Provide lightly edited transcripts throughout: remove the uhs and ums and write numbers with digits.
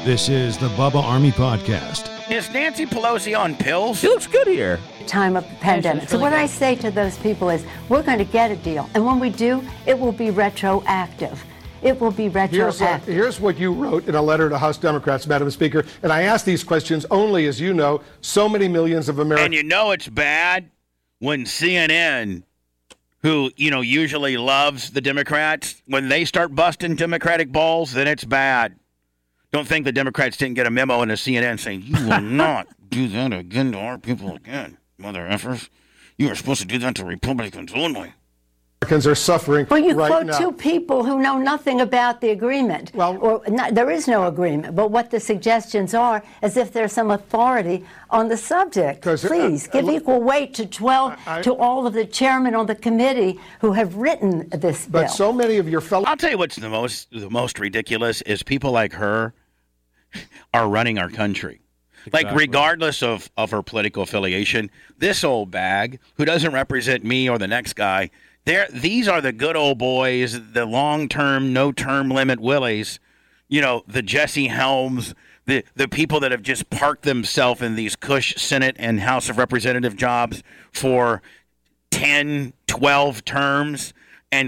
This is the Bubba Army Podcast. Is Nancy Pelosi on pills? She looks good here. Time of the pandemic. So what I say to those people is, we're going to get a deal. And when we do, it will be retroactive. It will be retroactive. Here's what you wrote in a letter to House Democrats, Madam Speaker. And I ask these questions only, as you know, so many millions of Americans. And you know it's bad when CNN, who, usually loves the Democrats, when they start busting Democratic balls, then it's bad. Don't think the Democrats didn't get a memo in the CNN saying, you will not do that again to our people again, mother effers. You are supposed to do that to Republicans only. Americans are suffering well, you right quote now. Two people who know nothing about the agreement. There is no agreement, but what the suggestions are, as if there's some authority on the subject. Please give equal weight to to all of the chairmen on the committee who have written this bill. But so many of your fellow... I'll tell you what's the most ridiculous is people like her are running our country. Exactly. Like, regardless of her political affiliation, this old bag, who doesn't represent me or the next guy, these are the good old boys, the long-term, no-term limit willies, the Jesse Helms, the people that have just parked themselves in these cush Senate and House of Representative jobs for 10, 12 terms, and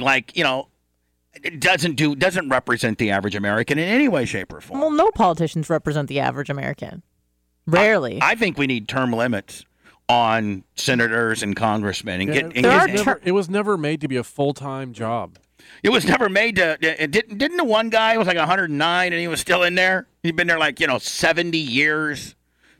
it doesn't represent the average American in any way, shape, or form. Well, no politicians represent the average American. Rarely. I think we need term limits on senators and congressmen. It was never made to be a full-time job. It was never made to. Didn't the one guy was like 109 and he was still in there? He'd been there 70 years.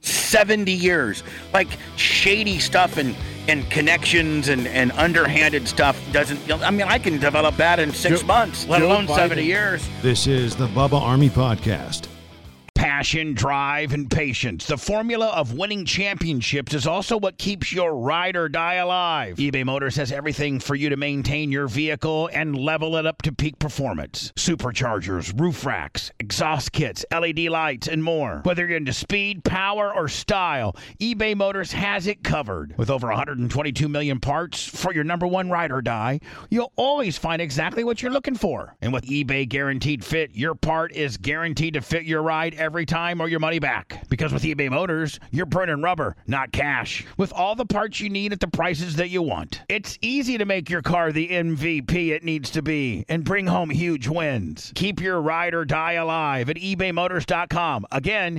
70 years. Like, shady stuff and connections and underhanded stuff doesn't. I can develop that in 6 months, let alone 70 years. This is the Bubba Army Podcast. Passion, drive, and patience. The formula of winning championships is also what keeps your ride or die alive. eBay Motors has everything for you to maintain your vehicle and level it up to peak performance. Superchargers, roof racks, exhaust kits, LED lights, and more. Whether you're into speed, power, or style, eBay Motors has it covered. With over 122 million parts for your number one ride or die, you'll always find exactly what you're looking for. And with eBay Guaranteed Fit, your part is guaranteed to fit your ride every time or your money back. Because with eBay Motors, you're burning rubber, not cash. With all the parts you need at the prices that you want. It's easy to make your car the MVP it needs to be and bring home huge wins. Keep your ride or die alive at ebaymotors.com. Again,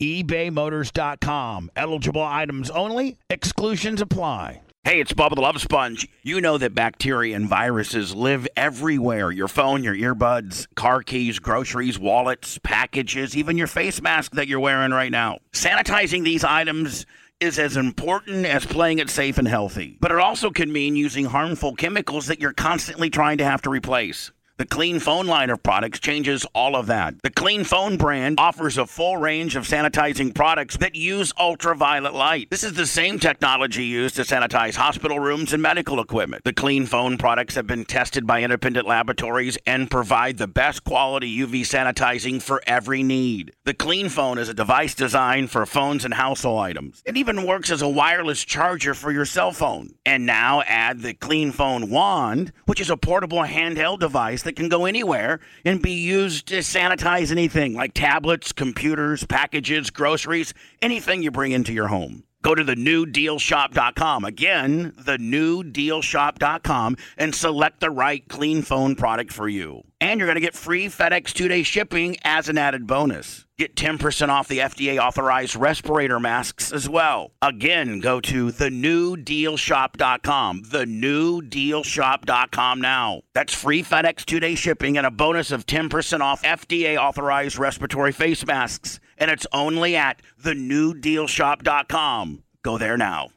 ebaymotors.com. Eligible items only. Exclusions apply. Hey, it's Bubba the Love Sponge. You know that bacteria and viruses live everywhere. Your phone, your earbuds, car keys, groceries, wallets, packages, even your face mask that you're wearing right now. Sanitizing these items is as important as playing it safe and healthy. But it also can mean using harmful chemicals that you're constantly trying to have to replace. The Clean Phone line of products changes all of that. The Clean Phone brand offers a full range of sanitizing products that use ultraviolet light. This is the same technology used to sanitize hospital rooms and medical equipment. The Clean Phone products have been tested by independent laboratories and provide the best quality UV sanitizing for every need. The Clean Phone is a device designed for phones and household items. It even works as a wireless charger for your cell phone. And now add the Clean Phone Wand, which is a portable handheld device that can go anywhere and be used to sanitize anything like tablets, computers, packages, groceries, anything you bring into your home. Go to thenewdealshop.com. Again, thenewdealshop.com and select the right Clean Phone product for you. And you're going to get free FedEx 2-day shipping as an added bonus. Get 10% off the FDA-authorized respirator masks as well. Again, go to thenewdealshop.com. Thenewdealshop.com now. That's free FedEx 2-day shipping and a bonus of 10% off FDA-authorized respiratory face masks. And it's only at thenewdealshop.com. Go there now.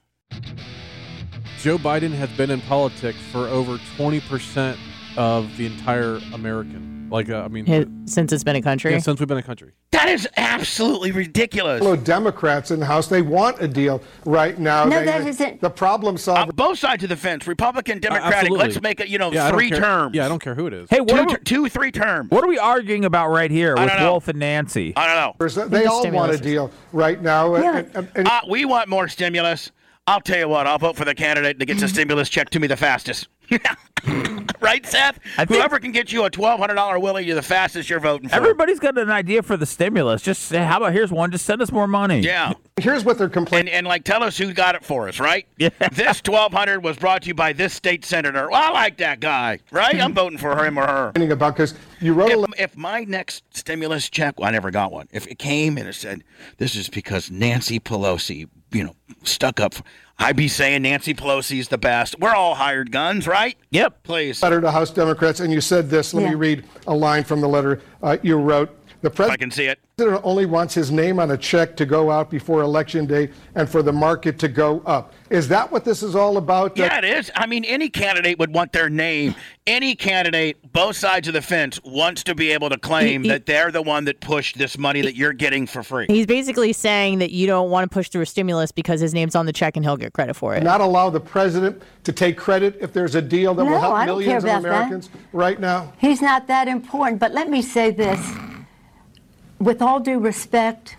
Joe Biden has been in politics for over 20% of the entire American. Since it's been a country? Yeah, since we've been a country. That is absolutely ridiculous. Fellow Democrats in the House, they want a deal right now. No, that isn't. The problem solver. Both sides of the fence, Republican, Democratic. Absolutely. Let's make it, 3 terms. Yeah, I don't care who it is. Hey, 3 terms. What are we arguing about right here with Wolf and Nancy? I don't know. They all want a deal right now. Yeah. We want more stimulus. I'll tell you what, I'll vote for the candidate that gets a stimulus check to me the fastest. Right, Seth? Whoever can get you a $1,200 Willie, you're the fastest you're voting for. Everybody's got an idea for the stimulus. Just say, how about here's one? Just send us more money. Yeah. Here's what they're complaining. And like, tell us who got it for us, right? Yeah. This $1,200 was brought to you by this state senator. Well, I like that guy, right? I'm voting for him or her. About because you wrote if my next stimulus check, well, I never got one. If it came and it said, this is because Nancy Pelosi, stuck up. I'd be saying Nancy Pelosi's the best. We're all hired guns, right? Yep. Please. Letter to House Democrats, and you said this. Let me read a line from the letter you wrote. The president, I can see it. The president only wants his name on a check to go out before Election Day and for the market to go up. Is that what this is all about? Yeah, it is. I mean, any candidate would want their name. Any candidate, both sides of the fence, wants to be able to claim that they're the one that pushed this money that you're getting for free. He's basically saying that you don't want to push through a stimulus because his name's on the check and he'll get credit for it. Not allow the president to take credit if there's a deal that will help millions of Americans right now? He's not that important. But let me say this. With all due respect,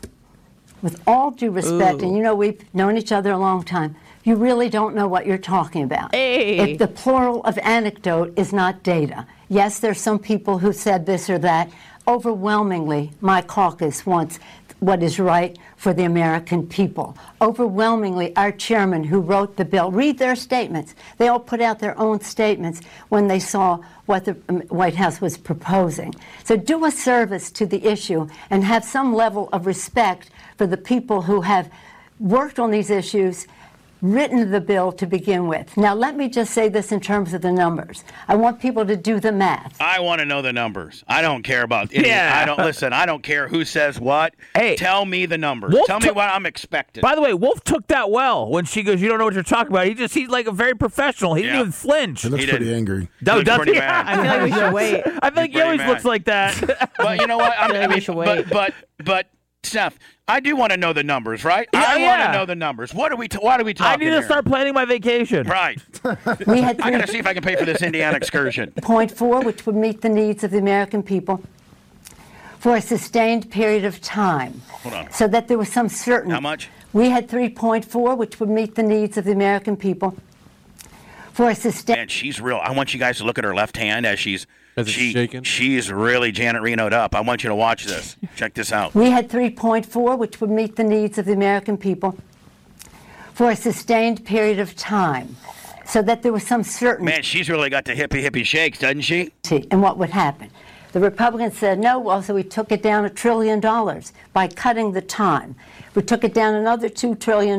and we've known each other a long time, you really don't know what you're talking about. Hey. If the plural of anecdote is not data. Yes, there's some people who said this or that. Overwhelmingly, my caucus wants what is right for the American people. Overwhelmingly, our chairman who wrote the bill, read their statements. They all put out their own statements when they saw what the White House was proposing. So do a service to the issue and have some level of respect for the people who have worked on these issues, written the bill to begin with. Now, let me just say this in terms of the numbers. I want people to do the math. I want to know the numbers. I don't care about any. I don't care who says what. Hey, tell me the numbers. Tell me what I'm expecting. By the way, Wolf took that well when she goes, you don't know what you're talking about. He's like a very professional. He didn't even flinch. He looks pretty angry. He looks pretty mad. I feel like we should wait. I think he always looks like that. But you know what? We should wait. But Seth, I do want to know the numbers, right? I want to know the numbers. What are we talking I need to start planning my vacation. Right. I got to see if I can pay for this Indiana excursion. 0.4, which would meet the needs of the American people for a sustained period of time. Hold on. So that there was some certainty. How much? We had 3.4, which would meet the needs of the American people for a sustained... Man, she's real. I want you guys to look at her left hand as she's shaking. She's really Janet Reno'd up. I want you to watch this. Check this out. We had 3.4, which would meet the needs of the American people for a sustained period of time, so that there was some certainty. Man, she's really got the hippie shakes, doesn't she? And what would happen? The Republicans said no, well, so we took it down $1 trillion by cutting the time. We took it down another $2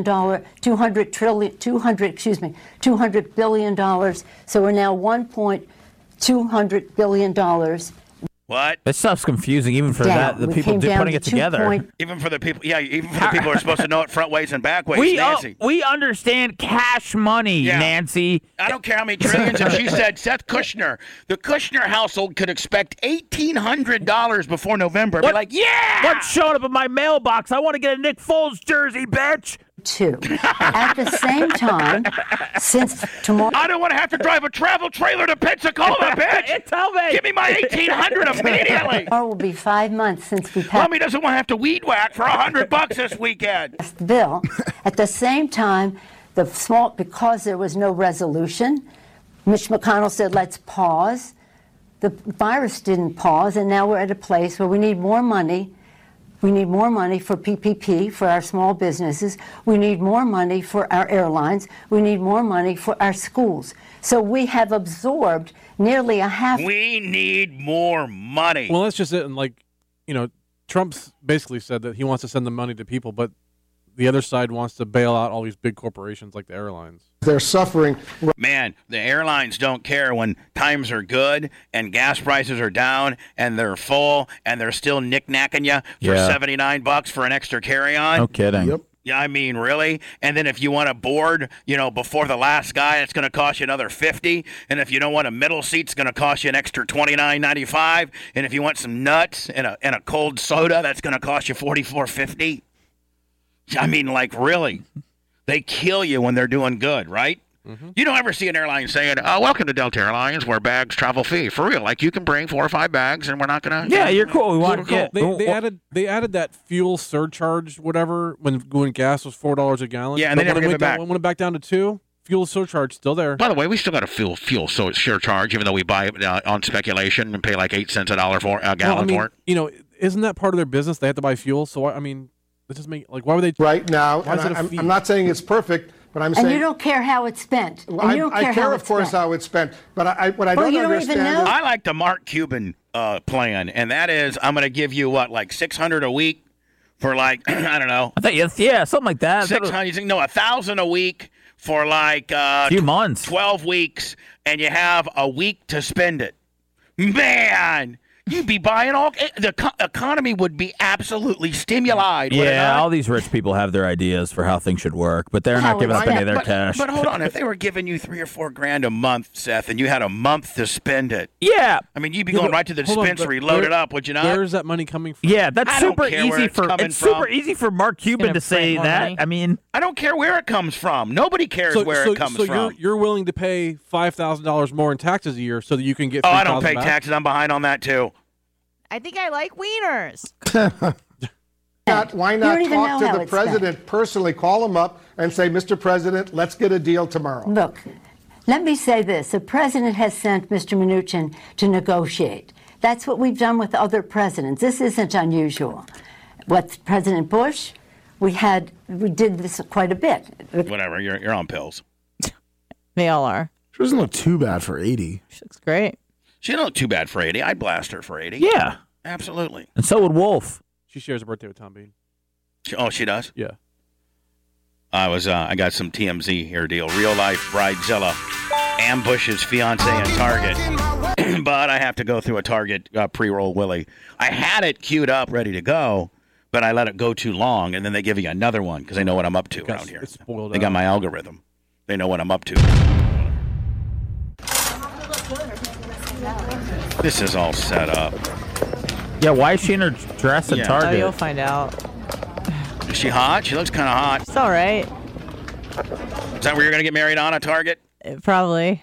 billion. So we're now $200 billion. What? This stuff's confusing even for the people putting it together. Even for the people, even for the people who are supposed to know it front ways and back ways, Nancy. We understand cash money, Nancy. I don't care how many trillions. And she said, Seth Kushner, the Kushner household could expect $1,800 before November. I'd be like, yeah! What's showing up in my mailbox? I want to get a Nick Foles jersey, bitch. At the same time, since tomorrow... I don't want to have to drive a travel trailer to Pensacola, bitch! Tell me! Give me my $1,800 immediately! Tomorrow will be 5 months since we passed... Mommy doesn't want to have to weed whack for $100 this weekend. ...the bill. At the same time, because there was no resolution, Mitch McConnell said, let's pause. The virus didn't pause, and now we're at a place where we need more money. We need more money for PPP, for our small businesses. We need more money for our airlines. We need more money for our schools. So we have absorbed nearly a half... We need more money. Well, that's just it. And Trump's basically said that he wants to send the money to people, but the other side wants to bail out all these big corporations like the airlines. They're suffering. Man, the airlines don't care when times are good and gas prices are down and they're full and they're still knick-knacking you for $79 for an extra carry-on. No kidding. Yep. Yeah, I mean, really? And then if you want a board, before the last guy, it's going to cost you another $50. And if you don't want a middle seat, it's going to cost you an extra $29.95. And if you want some nuts and a cold soda, that's going to cost you $44.50. I mean, really? They kill you when they're doing good, right? Mm-hmm. You don't ever see an airline saying, welcome to Delta Airlines, where bags travel fee. For real. Like, you can bring 4 or 5 bags, and we're not going to... Yeah, you're cool. We want cool. They added that fuel surcharge, whatever, when gas was $4 a gallon. Yeah, and they never gave it back. When it went back down to $2, fuel surcharge still there. By the way, we still got a fuel surcharge, even though we buy it on speculation and pay like 8 cents a gallon for it. You know, isn't that part of their business? They have to buy fuel. So I mean, it just make why would they? Right now, Why is it a fee? I'm not saying it's perfect, but I'm saying. And you don't care how it's spent. And you don't I care, of course, how it's spent. But what I don't understand is. I like the Mark Cuban plan, and that is I'm going to give you like $600 a week for like I don't know. I thought something like that. 600, no, $1,000 a week for like a few months, 12 weeks, and you have a week to spend it. Man, you'd be buying the economy would be absolutely stimulated. Yeah, all these rich people have their ideas for how things should work, but they're not giving up any of their cash. But hold on, if they were giving you $3 or $4 a month, Seth, and you had a month to spend it, yeah, I mean, you'd be going right to the dispensary, load it up, would you not? Where's that money coming from? Yeah, that's super easy super easy for Mark Cuban to say that. Money. I mean, I don't care where it comes from. Nobody cares where it comes from. So you're willing to pay $5,000 more in taxes a year so that you can get. I don't pay taxes. I'm behind on that too. I think I like wieners. Why not talk to the president personally? Call him up and say, Mr. President, let's get a deal tomorrow. Look, let me say this. The president has sent Mr. Mnuchin to negotiate. That's what we've done with other presidents. This isn't unusual. With President Bush, we did this quite a bit. Whatever, you're on pills. They all are. She doesn't look too bad for 80. She looks great. She don't look too bad for 80. I'd blast her for 80. Yeah. Absolutely. And so would Wolf. She shares a birthday with Tom Bean. She does? Yeah. I got some TMZ here deal. Real life bridezilla ambushes fiance in Target. But I have to go through a Target pre-roll Willie. I had it queued up, ready to go, but I let it go too long, and then they give you another one because they know what I'm up to around here. They got my algorithm. They know what I'm up to. This is all set up. Yeah, why is she in her dress at Target? Oh, you'll find out. Is she hot? She looks kind of hot. It's all right. Is that where you're going to get married on, a Target? Probably.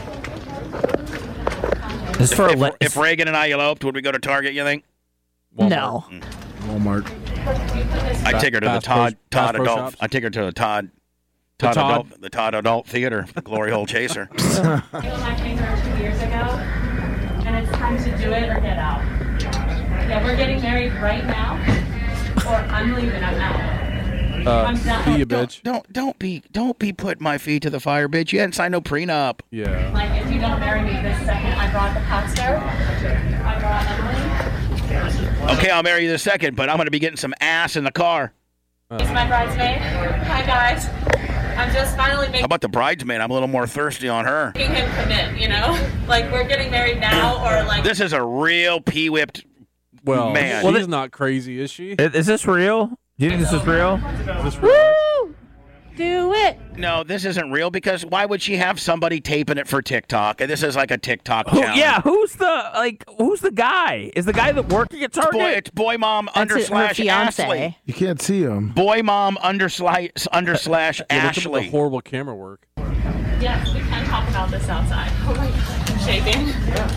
If Reagan and I eloped, would we go to Target, you think? Walmart. No. Walmart. I'd take her to the Todd Adult. I'd take her to the Todd Adult Theater, the Glory Hole Chaser. I got my finger 2 years ago, and it's time to do it or get out. Yeah, we're getting married right now, or I'm leaving. I'm out. I'm done. Be a bitch. Don't be putting my feet to the fire, bitch. You hadn't signed no prenup. Yeah. Like, if you don't marry me this second, I brought the pastor. I brought Emily. Okay, I'll marry you this second, but I'm going to be getting some ass in the car. He's my bridesmaid. Hi, guys. I'm just finally How about the bridesmaid? I'm a little more thirsty on her. making him commit, you know? Like, we're getting married now, or like... This is a real pee-whipped man. She's not crazy, is she? Is this real? Do you think this is real? Woo! Do it. No, this isn't real because why would she have somebody taping it for TikTok? This is like a TikTok challenge. Yeah, who's the guy? Is the guy that working at Target? It's boy mom That's her / fiance. Ashley. You can't see him. Boy mom / Ashley. The horrible camera work. Yes, we can talk about this outside. Oh my God, I'm shaking.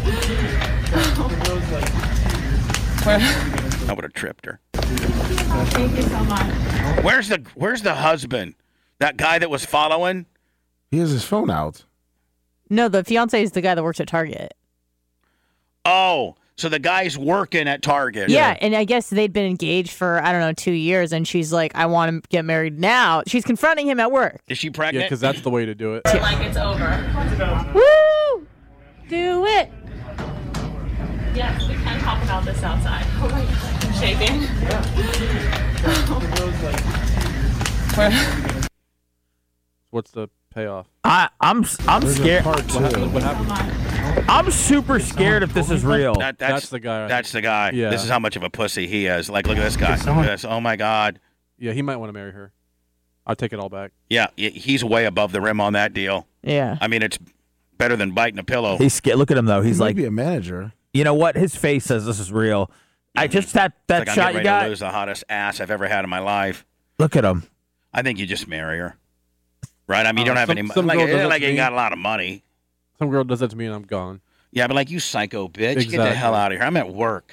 I would have tripped her. Thank you so much. Where's the husband? That guy that was following? He has his phone out. No, the fiance is the guy that works at Target. Oh, so the guy's working at Target. Yeah, and I guess they'd been engaged for, 2 years, and she's like, I want to get married now. She's confronting him at work. Is she Yeah, pregnant? because that's the way to do it. Like it's over. Woo! Do it. Yes, we can talk about this outside. Oh my God, I'm shaking. What's the payoff? I'm scared. Part two. What happened? I'm super scared if this is real. That's the guy. That's the guy. Yeah. This is how much of a pussy he is. Like, look at this guy. Look at this. Oh my God. Yeah, he might want to marry her. I'll take it all back. Yeah, he's way above the rim on that deal. Yeah. I mean, it's better than biting a pillow. He's scared. Look at him though. He's He might like, be a manager. you know what? His face says this is real. I just that Like I'm shot getting you ready to got. lose the hottest ass I've ever had in my life. Look at him. I think you just marry her. Right? I mean, you don't have some- any some money. girl does that Like to you me. got a lot of money. Some girl does that to me and I'm gone. Yeah, but like you psycho bitch. Get the Exactly. hell out of here. I'm at work.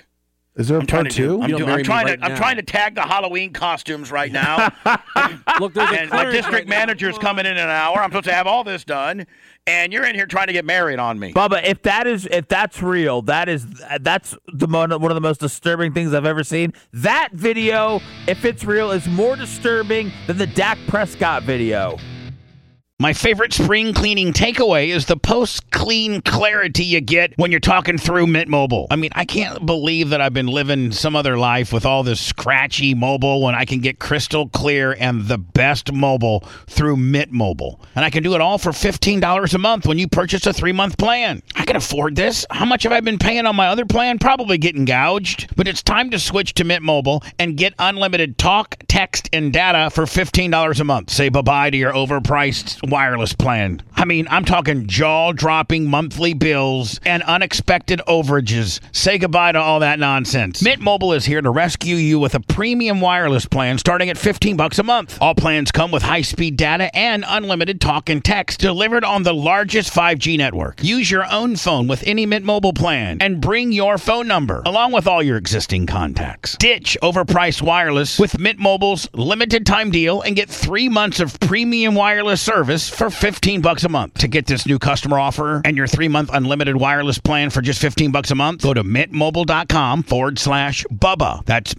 Is there a part two? I'm trying to tag the Halloween costumes right now. Look, there's a my district manager's coming in an hour. I'm supposed to have all this done, and you're in here trying to get married on me. Bubba, if that's real, that's one of the most disturbing things I've ever seen. That video, if it's real, is more disturbing than the Dak Prescott video. My favorite spring cleaning takeaway is the post-clean clarity you get when you're talking through Mint Mobile. I mean, I can't believe that I've been living some other life with all this scratchy mobile when I can get crystal clear and the best mobile through Mint Mobile. And I can do it all for $15 a month when you purchase a 3-month plan. I can afford this. How much have I been paying on my other plan? Probably getting gouged. But it's time to switch to Mint Mobile and get unlimited talk, text, and data for $15 a month. Say bye-bye to your overpriced wireless plan. I mean, I'm talking jaw-dropping monthly bills and unexpected overages. Say goodbye to all that nonsense. Mint Mobile is here to rescue you with a premium wireless plan starting at $15 a month. All plans come with high-speed data and unlimited talk and text delivered on the largest 5G network. Use your own phone with any Mint Mobile plan and bring your phone number along with all your existing contacts. Ditch overpriced wireless with Mint Mobile's limited time deal and get 3 months of premium wireless service for $15 a month. To get this new customer offer and your 3-month unlimited wireless plan for just $15 a month, go to mintmobile.com/Bubba. That's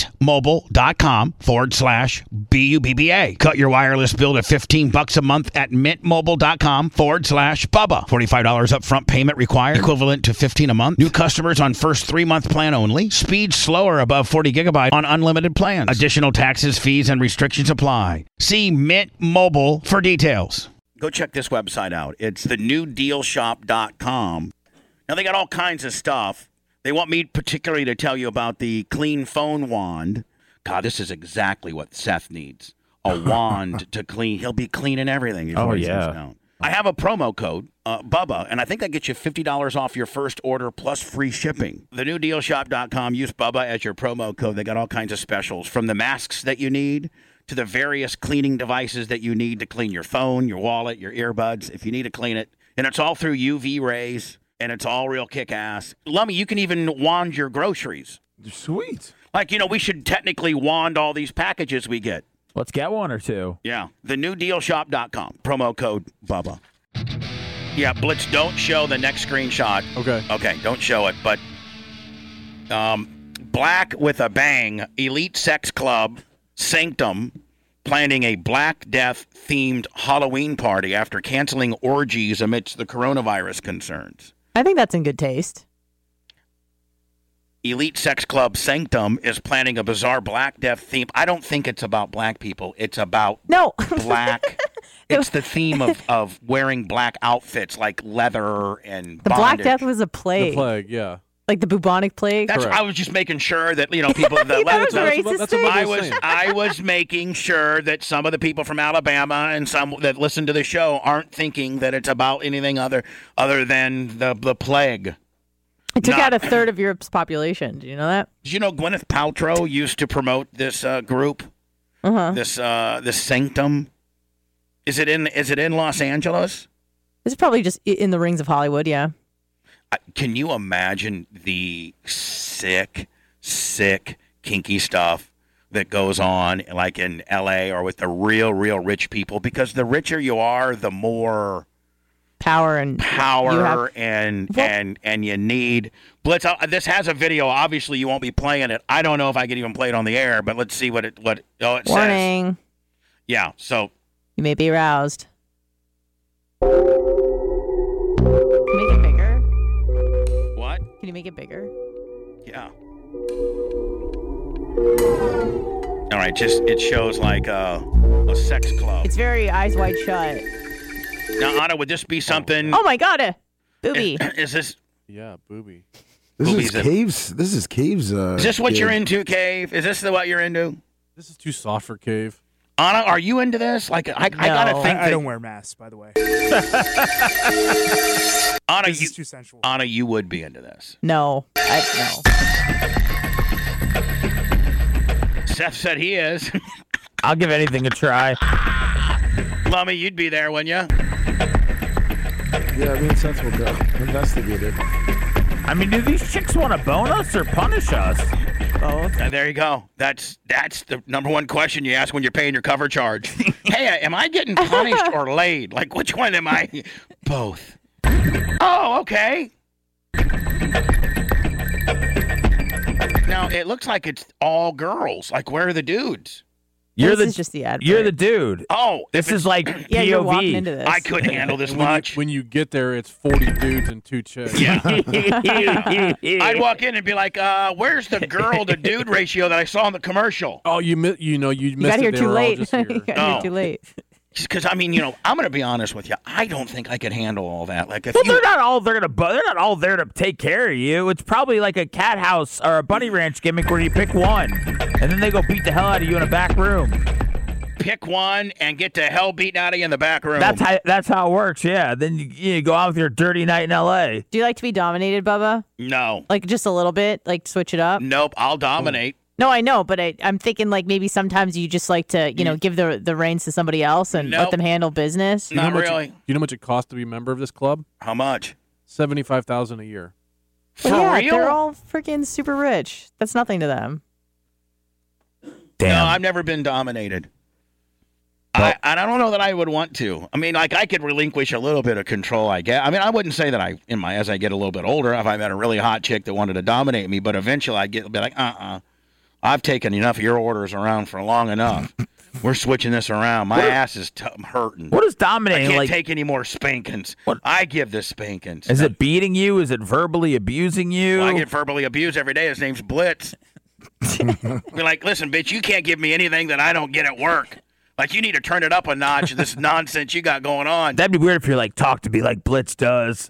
mintmobile.com/BUBBA. Cut your wireless bill to $15 a month at mintmobile.com/Bubba. $45 upfront payment required, equivalent to $15 a month. New customers on first 3-month plan only. Speed slower above 40 gigabyte on unlimited plans. Additional taxes, fees, and restrictions apply. See Mint Mobile for details. Go check this website out. It's thenewdealshop.com. Now, they got all kinds of stuff. They want me particularly to tell you about the clean phone wand. God, this is exactly what Seth needs. A wand to clean. He'll be cleaning everything. Oh, yeah. I have a promo code, Bubba, and I think that gets you $50 off your first order plus free shipping. Thenewdealshop.com. Use Bubba as your promo code. They got all kinds of specials, from the masks that you need to the various cleaning devices that you need to clean your phone, your wallet, your earbuds, if you need to clean it. And it's all through UV rays, and it's all real kick-ass. Lummy, you can even wand your groceries. Sweet. Like, we should technically wand all these packages we get. Let's get one or two. Yeah. Thenewdealshop.com. Promo code Bubba. Yeah, Blitz, don't show the next screenshot. Okay, don't show it. But Black with a Bang, Elite Sex Club, Sanctum, planning a Black Death-themed Halloween party after canceling orgies amidst the coronavirus concerns. I think that's in good taste. Elite Sex Club Sanctum is planning a bizarre Black Death theme. I don't think it's about black people. It's about black. It's the theme of wearing black outfits like leather and the bondage. Black Death was a plague. The plague, yeah. Like the bubonic plague. That's. I was just making sure that people. I was making sure that some of the people from Alabama and some that listen to the show aren't thinking that it's about anything other than the plague. It took out a third of Europe's population. Do you know that? Did you know Gwyneth Paltrow used to promote this group? This Sanctum. Is it in Los Angeles? This is probably just in the rings of Hollywood. Yeah. Can you imagine the sick, kinky stuff that goes on like in L.A. or with the real rich people? Because the richer you are, the more power and you need. Blitz, this has a video. Obviously, you won't be playing it. I don't know if I can even play it on the air, but let's see what it says. Warning. Yeah, so. You may be aroused. Make it bigger. What? Can you make it bigger? Yeah. All right, it shows like a sex club. It's very eyes wide shut. Now, Anna, would this be something? Oh my God, booby. Is this? Yeah, booby. This is Cave's. Is this what you're into, Cave? Is this what you're into? This is too soft for Cave. Anna, are you into this? Like, I gotta think. I don't wear masks, by the way. Anna, this is too sensual. Anna, you would be into this. No, no. Seth said he is. I'll give anything a try. Lummy, you'd be there, wouldn't you? Yeah, me and Seth will go investigate it. I mean, do these chicks want to bone us or punish us? Both. There you go. That's the number one question you ask when you're paying your cover charge. Hey, am I getting punished or laid? Like, which one am I? Both. Oh, okay. Now, it looks like it's all girls. Like, where are the dudes? This is just the advert. You're the dude. Oh, this is like yeah, POV. you're walking into this. I couldn't handle this much. When you get there, it's 40 dudes and 2 chicks. Yeah. I'd walk in and be like, where's the girl to dude ratio that I saw in the commercial? Oh, you missed You got it. here They too were all late. just here. You got here too late. Because I mean, I'm going to be honest with you. I don't think I could handle all that. Like, if they're not all there to take care of you. It's probably like a cat house or a bunny ranch gimmick where you pick one, and then they go beat the hell out of you in a back room. Pick one and get the hell beaten out of you in the back room. That's how it works. Yeah. Then you go out with your dirty night in L.A. Do you like to be dominated, Bubba? No. Like just a little bit, like switch it up. Nope. I'll dominate. No, I know, but I'm thinking like maybe sometimes you just like to, give the reins to somebody else and let them handle business. Not really. Do you know how much it costs to be a member of this club? How much? $75,000 a year. For yeah, real? They're all freaking super rich. That's nothing to them. Damn. No, I've never been dominated. And I don't know that I would want to. I mean, like, I could relinquish a little bit of control, I guess. I mean, I wouldn't say that as I get a little bit older, if I met a really hot chick that wanted to dominate me, but eventually I'd be like, I've taken enough of your orders around for long enough. We're switching this around. My ass is hurting. What is dominating? I can't take any more spankings. I give the spankings. Is it beating you? Is it verbally abusing you? Well, I get verbally abused every day. His name's Blitz. Be like, listen, bitch, you can't give me anything that I don't get at work. Like, you need to turn it up a notch, this nonsense you got going on. That'd be weird if you're like, talk to me like Blitz does.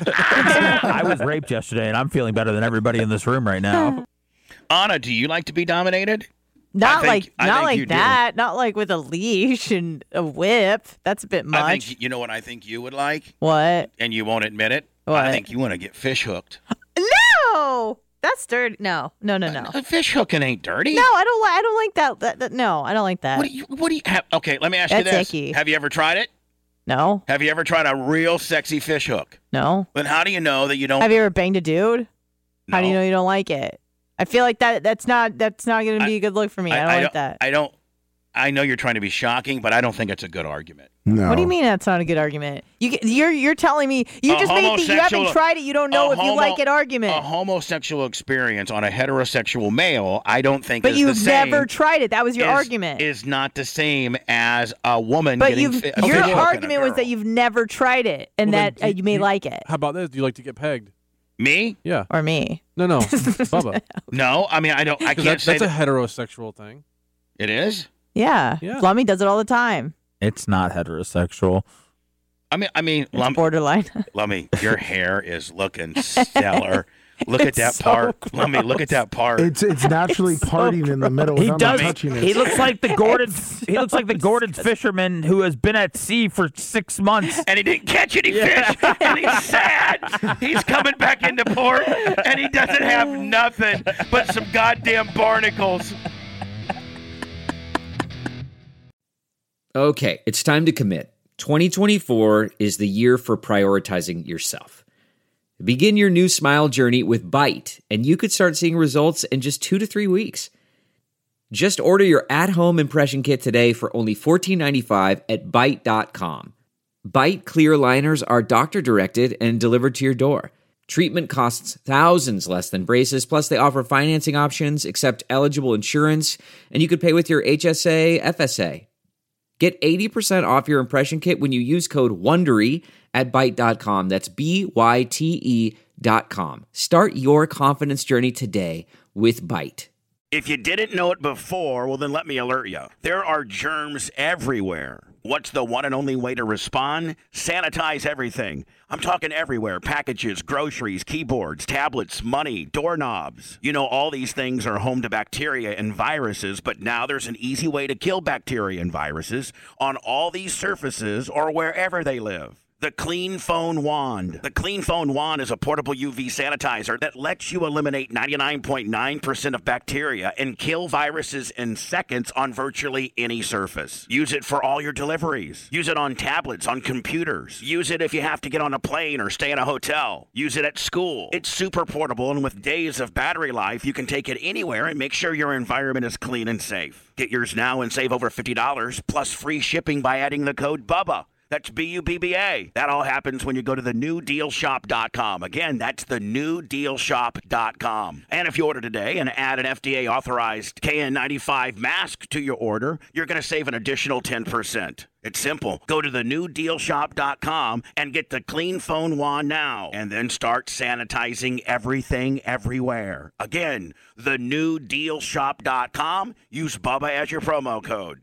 I was raped yesterday, and I'm feeling better than everybody in this room right now. Anna, do you like to be dominated? Not like you that. Do. Not like with a leash and a whip. That's a bit much. I think, you know what I think you would like? What? And you won't admit it? What? I think you want to get fish hooked. No! That's dirty. No. Fish hooking ain't dirty. No, I don't like that. No, I don't like that. What do you have? Okay, let me ask you this. Icky. Have you ever tried it? No. Have you ever tried a real sexy fish hook? No. Then how do you know that you don't? Have you ever banged a dude? No. How do you know you don't like it? I feel like that's not going to be a good look for me. I don't like that. I know you're trying to be shocking, but I don't think it's a good argument. No. What do you mean that's not a good argument? You're telling me you just made the you haven't tried it. You don't know if you like it argument. A homosexual experience on a heterosexual male, I don't think. But is you've the same, never tried it. That was your argument. Is not the same as a woman. But getting your argument was that you've never tried it and that you may like it. How about this? Do you like to get pegged? Me? Yeah. Or me? No, Bubba. No, I mean I don't. I can't say that's a heterosexual thing. It is. Yeah. Lummy does it all the time. It's not heterosexual. I mean, it's borderline. Lummy, your hair is looking stellar. Look at that part. Lummy, look at that part. It's naturally parting in the middle. He does. Touching it. He looks like the Gordon's. He looks like the Gordon's fisherman who has been at sea for 6 months and he didn't catch any fish, and he's sad. He's coming back into port, and he doesn't have nothing but some goddamn barnacles. Okay, it's time to commit. 2024 is the year for prioritizing yourself. Begin your new smile journey with Byte, and you could start seeing results in just 2 to 3 weeks. Just order your at-home impression kit today for only $14.95 at Byte.com. Byte clear liners are doctor-directed and delivered to your door. Treatment costs thousands less than braces, plus they offer financing options, accept eligible insurance, and you could pay with your HSA, FSA. Get 80% off your impression kit when you use code WONDERY at Byte.com. That's BYTE.com. Start your confidence journey today with Byte. If you didn't know it before, well, then let me alert you. There are germs everywhere. What's the one and only way to respond? Sanitize everything. I'm talking everywhere. Packages, groceries, keyboards, tablets, money, doorknobs. You know, all these things are home to bacteria and viruses, but now there's an easy way to kill bacteria and viruses on all these surfaces or wherever they live. The Clean Phone Wand. The Clean Phone Wand is a portable UV sanitizer that lets you eliminate 99.9% of bacteria and kill viruses in seconds on virtually any surface. Use it for all your deliveries. Use it on tablets, on computers. Use it if you have to get on a plane or stay in a hotel. Use it at school. It's super portable, and with days of battery life, you can take it anywhere and make sure your environment is clean and safe. Get yours now and save over $50 plus free shipping by adding the code BUBBA. That's BUBBA. That all happens when you go to thenewdealshop.com. Again, that's thenewdealshop.com. And if you order today and add an FDA-authorized KN95 mask to your order, you're going to save an additional 10%. It's simple. Go to thenewdealshop.com and get the Clean Phone Wand now, and then start sanitizing everything everywhere. Again, thenewdealshop.com. Use Bubba as your promo code.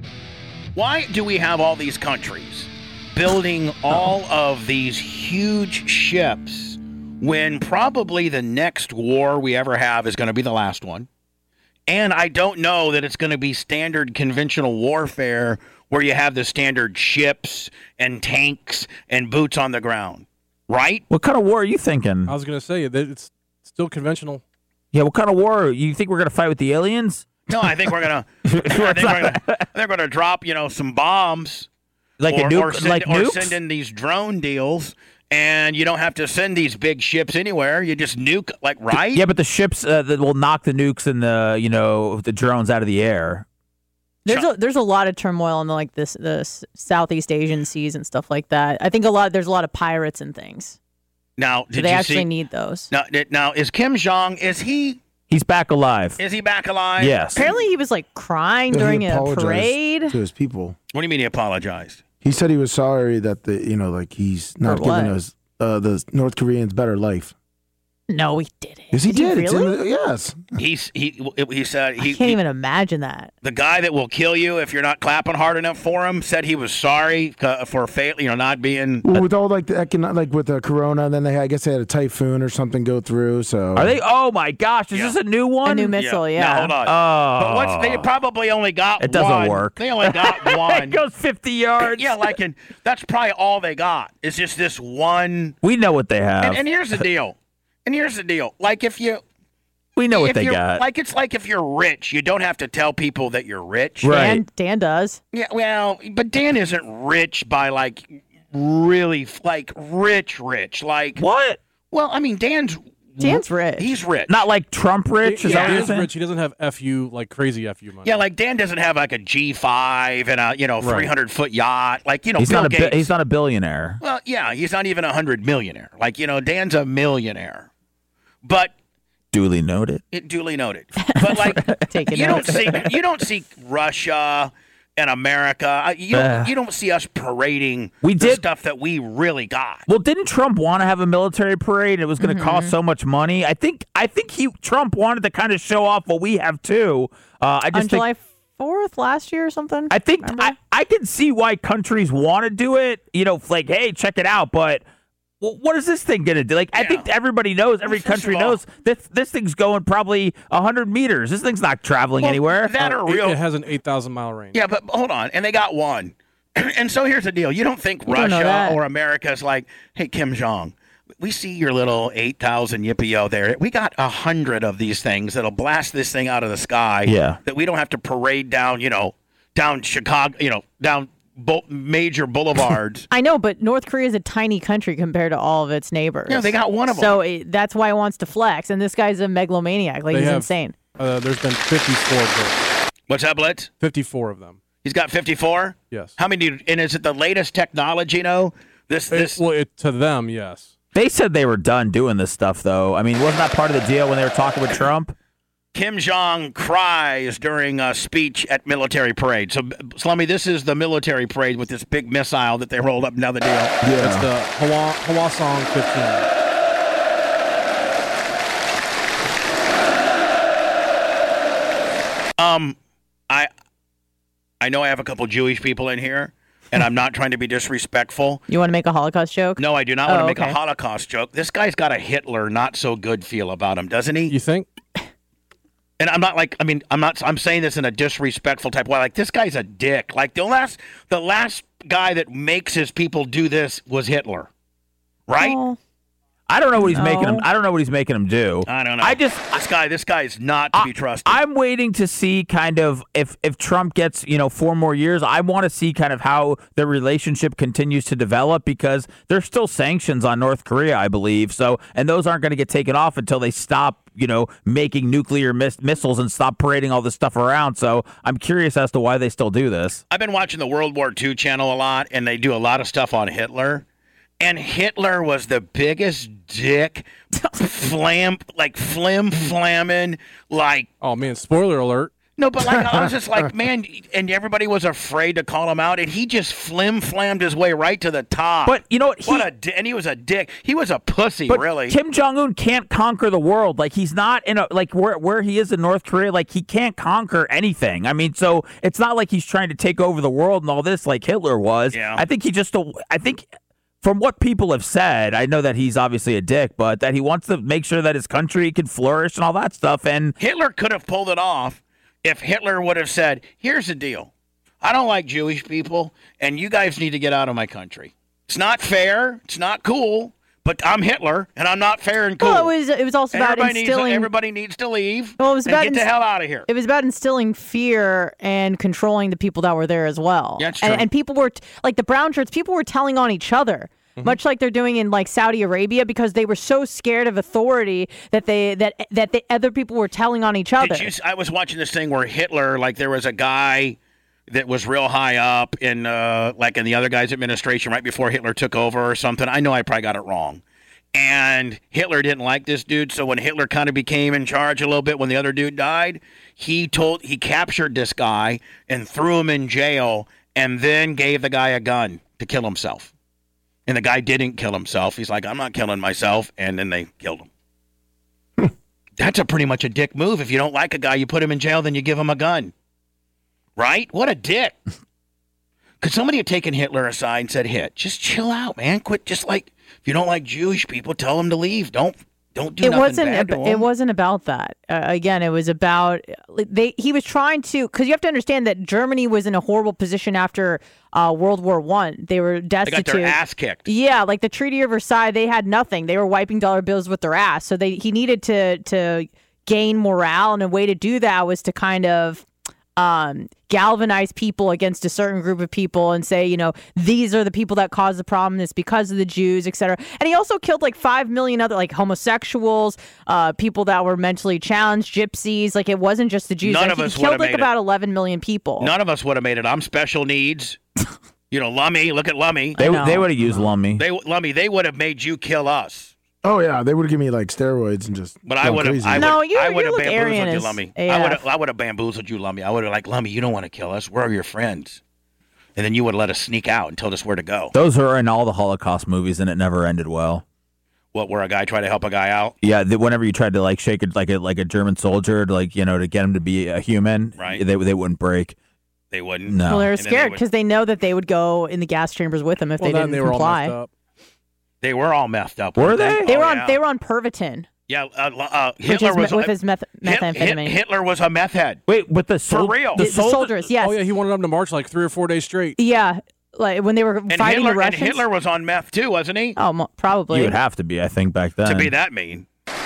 Why do we have all these countries building all of these huge ships when probably the next war we ever have is going to be the last one? And I don't know that it's going to be standard conventional warfare where you have the standard ships and tanks and boots on the ground, right? What kind of war are you thinking? I was going to say that it's still conventional. Yeah, what kind of war? You think we're going to fight with the aliens? No, I think we're gonna. They're gonna drop, some bombs, like a nuke, or send in these drone deals, and you don't have to send these big ships anywhere. You just nuke, right? Yeah, but the ships that will knock the nukes and the drones out of the air. There's a lot of turmoil in the Southeast Asian seas and stuff like that. I think there's a lot of pirates and things. Now, so they actually need those. Now, is Kim Jong? He's back alive. Is he back alive? Yes. Apparently he was crying during a parade. To his people. What do you mean he apologized? He said he was sorry that he's not giving us the North Koreans better life. No, he didn't. Yes, he did. Really? Yes. He said I can't even imagine that. The guy that will kill you if you're not clapping hard enough for him said he was sorry for not being. With all with the corona, then I guess they had a typhoon or something go through. So are they? Oh my gosh! Is this a new one? A new missile? Yeah. Now, hold on. But they probably only got. It doesn't work. They only got one. It goes 50 yards. Yeah, that's probably all they got. It's just this one. We know what they have. And here's the deal. We know what they got. It's like if you're rich, you don't have to tell people that you're rich. Right. Dan does. Yeah, well, but Dan isn't rich by really rich. What? Well, I mean, Dan's rich. He's rich. Not like Trump rich. Is that what you're saying? Rich. He doesn't have crazy FU money. Yeah, Dan doesn't have a G5 and a 300-foot yacht. He's Bill not Gates. He's not a billionaire. Well, yeah, he's not even 100 millionaire. Dan's a millionaire. But duly noted. Duly noted. But you don't see Russia and America. You don't see us parading the stuff that we really got. Well, didn't Trump want to have a military parade? It was going to cost so much money. I think Trump wanted to kind of show off what we have too. On July 4th last year or something. I think I can see why countries want to do it. Hey, check it out, but. Well, what is this thing going to do? I think everybody knows, every country knows, this thing's going probably 100 meters. This thing's not traveling anywhere. It has an 8,000-mile range. Yeah, but hold on. And they got one. And so here's the deal. You don't think Russia or America's hey, Kim Jong, we see your little 8,000 yippee-yo there. We got 100 of these things that'll blast this thing out of the sky. Yeah. That we don't have to parade down, down Chicago, down major boulevards. I know, but North Korea is a tiny country compared to all of its neighbors. Yeah, they got one of them. So that's why he wants to flex. And this guy's a megalomaniac. He's insane. There's been 54 births. What's that, Blitz? 54 of them. He's got 54? Yes. How many? And is it the latest technology? To them, yes. They said they were done doing this stuff, though. I mean, wasn't that part of the deal when they were talking with Trump? Kim Jong cries during a speech at military parade. So, Slummy, this is the military parade with this big missile that they rolled up and down the deal. Yeah. That's the Hwasong 15. I know I have a couple Jewish people in here, and I'm not trying to be disrespectful. You want to make a Holocaust joke? No, I do not want to make a Holocaust joke. This guy's got a Hitler not so good feel about him, doesn't he? You think? And I'm saying this in a disrespectful type of way. This guy's a dick. The last guy that makes his people do this was Hitler, right? Oh. I don't know what he's making him. I don't know what he's making him do. I don't know. This guy is not to be trusted. I'm waiting to see kind of if Trump gets 4 more years. I want to see kind of how the relationship continues to develop because there's still sanctions on North Korea, I believe. So, and those aren't going to get taken off until they stop, making nuclear missiles and stop parading all this stuff around. So I'm curious as to why they still do this. I've been watching the World War II channel a lot, and they do a lot of stuff on Hitler. And Hitler was the biggest dick, flim-flamming, like... Oh, man, spoiler alert. No, but I was just like, man, and everybody was afraid to call him out, and he just flim-flammed his way right to the top. But you know what? And he was a dick. He was a pussy, but really. Kim Jong-un can't conquer the world. Like, he's not in where he is in North Korea, like, he can't conquer anything. I mean, so it's not like he's trying to take over the world and all this like Hitler was. Yeah. I think from what people have said, I know that he's obviously a dick, but that he wants to make sure that his country can flourish and all that stuff. And Hitler could have pulled it off if Hitler would have said, here's the deal. I don't like Jewish people, and you guys need to get out of my country. It's not fair. It's not cool. But I'm Hitler, and I'm not fair and cool. Well, it was also about instilling... Everybody needs to leave and get the hell out of here. It was about instilling fear and controlling the people that were there as well. Yeah, that's true. And people were, like the brown shirts, people were telling on each other. Mm-hmm. Much like they're doing in like Saudi Arabia, because they were so scared of authority that the other people were telling on each other. I was watching this thing where Hitler, like there was a guy that was real high up in the other guy's administration right before Hitler took over or something. I know I probably got it wrong. And Hitler didn't like this dude, so when Hitler kind of became in charge a little bit when the other dude died, he captured this guy and threw him in jail and then gave the guy a gun to kill himself. And the guy didn't kill himself. He's like, I'm not killing myself. And then they killed him. That's pretty much a dick move. If you don't like a guy, you put him in jail, then you give him a gun. Right? What a dick. Could somebody have taken Hitler aside and said, just chill out, man. Quit. Just like, if you don't like Jewish people, tell them to leave. Don't do nothing bad to them. It wasn't about that. Again, it was about he was trying to, because you have to understand that Germany was in a horrible position after World War I. They were destitute. They got their ass kicked. Yeah, like the Treaty of Versailles, they had nothing. They were wiping dollar bills with their ass. So he needed to gain morale, and a way to do that was to kind of galvanize people against a certain group of people and say, these are the people that caused the problem. It's because of the Jews, etc. And he also killed like 5 million other like homosexuals, people that were mentally challenged, gypsies. Like it wasn't just the Jews. None of us would have made it. He killed like about 11 million people. None of us would have made it. I'm special needs. Lummy. Look at Lummy. They would have used Lummy. They would have made you kill us. Oh yeah, they would have given me like steroids and just. But I would have. You look Aryan you, Lummy. I would have bamboozled you, Lummy. I would have like, Lummy, you don't want to kill us. We're your friends. And then you would let us sneak out and told us where to go. Those are in all the Holocaust movies, and it never ended well. What? Where a guy tried to help a guy out? Yeah, whenever you tried to like shake it like a German soldier, to get him to be a human, right? They wouldn't break. They wouldn't. No. Well, they were scared because they know that they would go in the gas chambers with them if they didn't comply. All up. They were all messed up. Were they? They were on Pervitin. Yeah, Hitler was with his methamphetamine. Hitler was a meth head. Wait, with for real? The soldiers, yes. Oh yeah, he wanted them to march like 3 or 4 days straight. Yeah, like when they were fighting the Russians. And Hitler was on meth too, wasn't he? Oh, probably. You would have to be, I think, back then. To be that mean.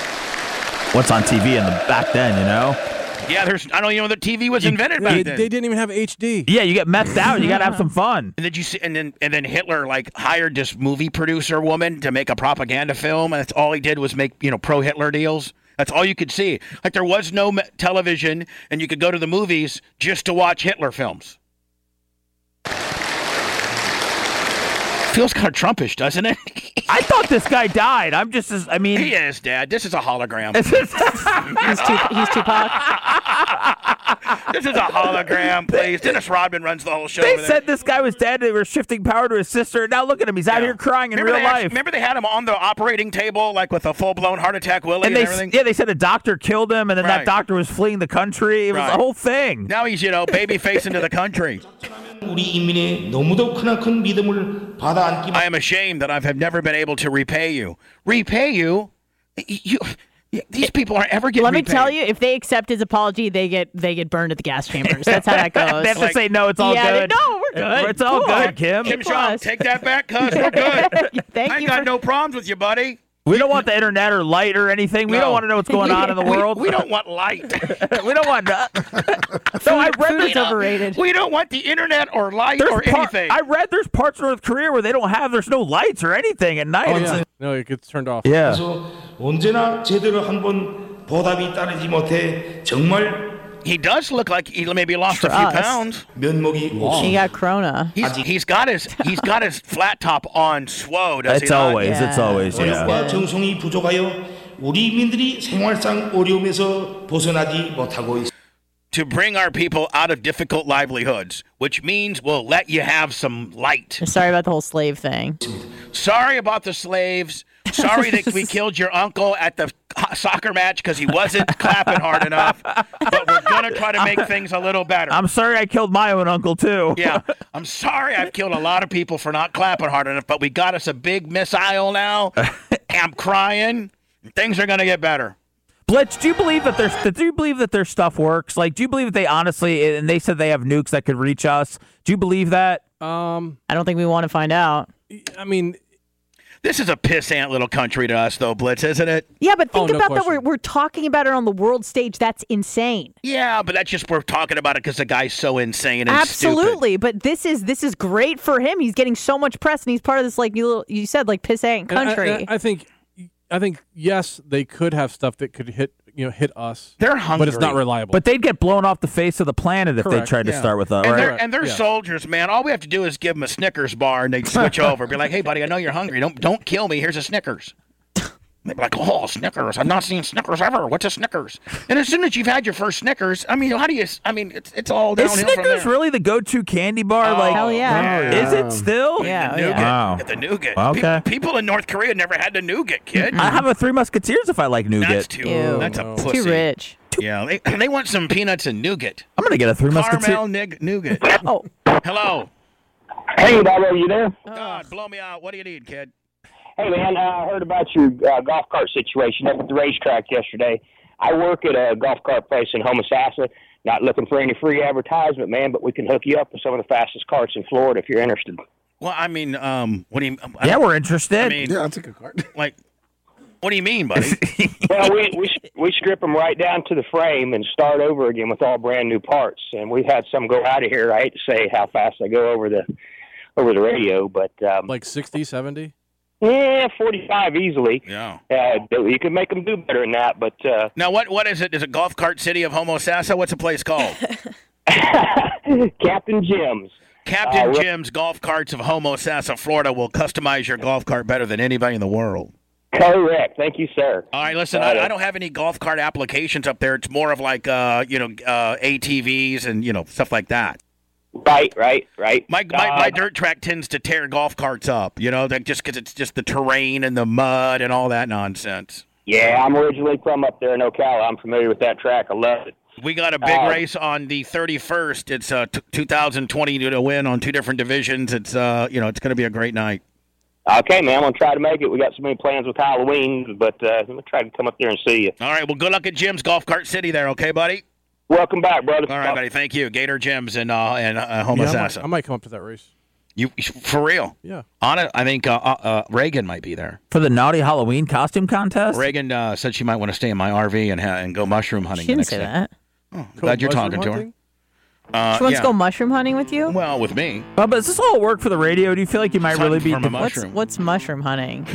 What's on TV back then, Yeah, I don't even know the TV was invented back then. They didn't even have HD. Yeah, you get methed out. You got to have some fun. And did you see? And then Hitler hired this movie producer woman to make a propaganda film, and that's all he did was make pro-Hitler deals. That's all you could see. Like there was no television, and you could go to the movies just to watch Hitler films. Feels kind of Trumpish, doesn't it? I thought this guy died. He is, Dad. This is a hologram. He's Tupac. This is a hologram, please. Dennis Rodman runs the whole show. They said this guy was dead. They were shifting power to his sister. Now look at him. He's out here crying in real life. Remember they had him on the operating table, like with a full-blown heart attack Willie and everything? Yeah, they said a doctor killed him, and then that doctor was fleeing the country. It was the whole thing. Now he's, baby face into the country. I am ashamed that I have never been able to repay you. Repay you? These people aren't ever getting repaid. Let me tell you, if they accept his apology, they get burned at the gas chambers. That's how that goes. They have to say, no, it's all good. No, we're Good. It's all good, Kim. Kim Jong, take that back, cuz. We're good. Thank I you. ain't got no problems with you, buddy. We don't want the internet or light or anything. We don't want to know what's going on in the world. We don't want light. We don't want. So I read Food is overrated. We don't want the internet or light anything. I read there's parts of North Korea where there's no lights or anything at night. Oh, yeah. No, it gets turned off. Yeah. 그래서 언제나 제대로 한번 보답이 따르지 못해 정말 He does look like he maybe lost a few pounds. He got corona. He's got his flat top on swole. Does It's he not? always. It's always. Yeah. 노력과 정성이 부족하여 우리민들이 생활상 어려움에서 벗어나지 못하고 있습니다. To bring our people out of difficult livelihoods, which means we'll let you have some light. Sorry about the whole slave thing. Sorry about the slaves. Sorry that we killed your uncle at the soccer match because he wasn't clapping hard enough. But we're going to try to make things a little better. I'm sorry I killed my own uncle, too. Yeah. I'm sorry I've killed a lot of people for not clapping hard enough, but we got us a big missile now. I'm crying. Things are going to get better. Blitz, do you believe that their stuff works? Like, do you believe that they honestly, and they said they have nukes that could reach us? Do you believe that? I don't think we want to find out. I mean, this is a pissant little country to us, though, Blitz, isn't it? Yeah, but think no about that. question. We're talking about it on the world stage. That's insane. Yeah, but that's just we're talking about it because the guy's so insane and Absolutely, stupid. but this is great for him. He's getting so much press, and he's part of this you said pissant country. I think yes, they could have stuff that could hit us. They're hungry, but it's not reliable. But they'd get blown off the face of the planet if they tried to start with us. And they're soldiers, man. All we have to do is give them a Snickers bar, and they switch over. Be like, hey, buddy, I know you're hungry. Don't kill me. Here's a Snickers. They'd be like, oh, Snickers. I've not seen Snickers ever. What's a Snickers? And as soon as you've had your first Snickers, I mean, it's all downhill from there. Is Snickers really the go-to candy bar? Hell yeah. Is it still? Yeah. Nougat. Wow. Get the nougat. Okay. People in North Korea never had the nougat, kid. I have a Three Musketeers if I like nougat. That's a pussy. Too rich. Yeah, they want some peanuts and nougat. I'm going to get a Three Musketeers. Caramel nougat. Oh. Hello. Hey, Bob, are you there? God, blow me out. What do you need, kid? Hey, man, I heard about your golf cart situation up at the racetrack yesterday. I work at a golf cart place in Homosassa. Not looking for any free advertisement, man, but we can hook you up with some of the fastest carts in Florida if you're interested. Well, I mean, what do you? Yeah, we're interested. I mean, Yeah, I'll take a cart. Like, what do you mean, buddy? Well, we strip them right down to the frame and start over again with all brand new parts. And we've had some go out of here. I hate to say how fast they go over the radio, but like 60, 70. Yeah, 45 easily. Yeah. You can make them do better than that, but... Now, what is it? Is it Golf Cart City of Homosassa? What's the place called? Captain Jim's. Captain Jim's Golf Carts of Homosassa, Florida will customize your golf cart better than anybody in the world. Correct. Thank you, sir. All right, listen, I don't have any golf cart applications up there. It's more of like, ATVs and, stuff like that. Right. My dirt track tends to tear golf carts up, just because it's just the terrain and the mud and all that nonsense. Yeah, I'm originally from up there in Ocala. I'm familiar with that track. I love it. We got a big race on the 31st. It's 2020 to win on two different divisions. It's it's going to be a great night. Okay, man, I'm going to try to make it. We got so many plans with Halloween, but I'm going to try to come up there and see you. All right, well, good luck at Jim's Golf Cart City there, okay, buddy? Welcome back, brother. All right, buddy. Thank you. Gator Jim's in Homosassa. I might come up to that race. You for real? Yeah. On it, I think Reagan might be there for the naughty Halloween costume contest. Reagan said she might want to stay in my RV and go mushroom hunting. She didn't say that. Oh, glad you're talking to her. She wants to go mushroom hunting with you? Well, with me. But does this all work for the radio? Do you feel like you might really be from a mushroom? What's mushroom hunting?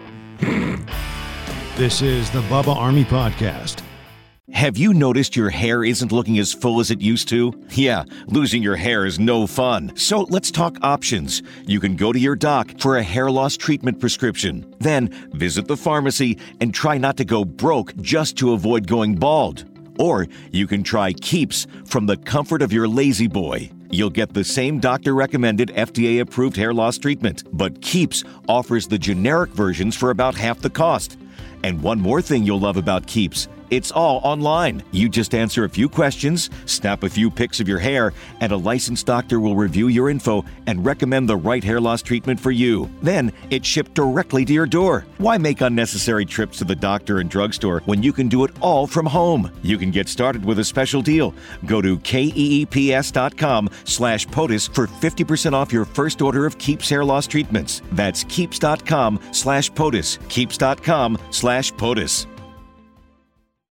This is the Bubba Army Podcast. Have you noticed your hair isn't looking as full as it used to? Yeah, losing your hair is no fun. So let's talk options. You can go to your doc for a hair loss treatment prescription. Then visit the pharmacy and try not to go broke just to avoid going bald. Or you can try Keeps from the comfort of your lazy boy. You'll get the same doctor-recommended FDA-approved hair loss treatment, but Keeps offers the generic versions for about half the cost. And one more thing you'll love about Keeps, It's all online. You just answer a few questions, snap a few pics of your hair, and a licensed doctor will review your info and recommend the right hair loss treatment for you. Then it's shipped directly to your door. Why make unnecessary trips to the doctor and drugstore when you can do it all from home? You can get started with a special deal. Go to keeps.com/POTUS for 50% off your first order of Keeps hair loss treatments. That's keeps.com/POTUS. Keeps.com/POTUS.